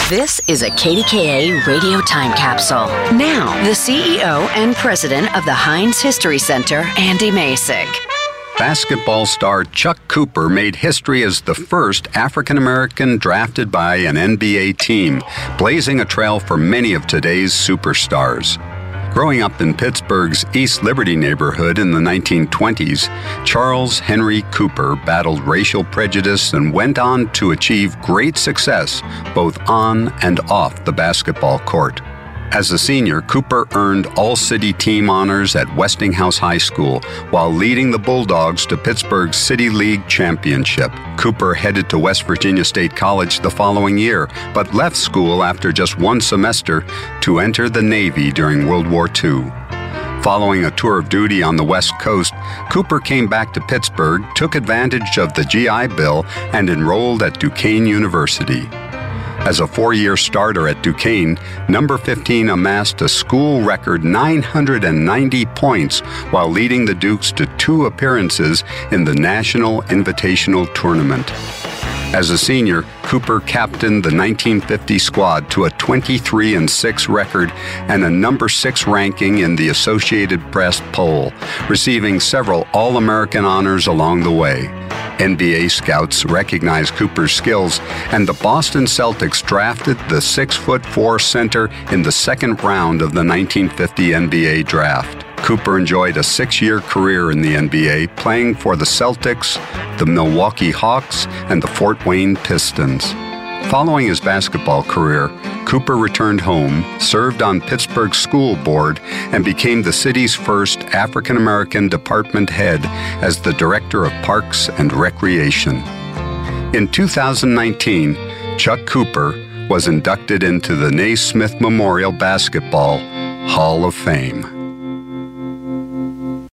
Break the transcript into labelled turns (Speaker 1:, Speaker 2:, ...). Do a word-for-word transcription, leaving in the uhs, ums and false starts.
Speaker 1: This is a K D K A radio time capsule. Now, the C E O and president of the Heinz History Center, Andy Masek.
Speaker 2: Basketball star Chuck Cooper made history as the first African-American drafted by an N B A team, blazing a trail for many of today's superstars. Growing up in Pittsburgh's East Liberty neighborhood in the nineteen twenties, Charles Henry Cooper battled racial prejudice and went on to achieve great success both on and off the basketball court. As a senior, Cooper earned All-City team honors at Westinghouse High School while leading the Bulldogs to Pittsburgh's City League championship. Cooper headed to West Virginia State College the following year, but left school after just one semester to enter the Navy during World War Two. Following a tour of duty on the West Coast, Cooper came back to Pittsburgh, took advantage of the G I Bill, and enrolled at Duquesne University. As a four-year starter at Duquesne, number fifteen amassed a school record nine hundred ninety points while leading the Dukes to two appearances in the National Invitational Tournament. As a senior, Cooper captained the nineteen fifty squad to a twenty-three and six record and a number six ranking in the Associated Press poll, receiving several All-American honors along the way. N B A scouts recognized Cooper's skills, and the Boston Celtics drafted the six foot four center in the second round of the nineteen fifty N B A draft. Cooper enjoyed a six-year career in the N B A, playing for the Celtics, the Milwaukee Hawks, and the Fort Wayne Pistons. Following his basketball career, Cooper returned home, served on Pittsburgh's school board, and became the city's first African-American department head as the Director of Parks and Recreation. In two thousand nineteen, Chuck Cooper was inducted into the Naismith Memorial Basketball Hall of Fame.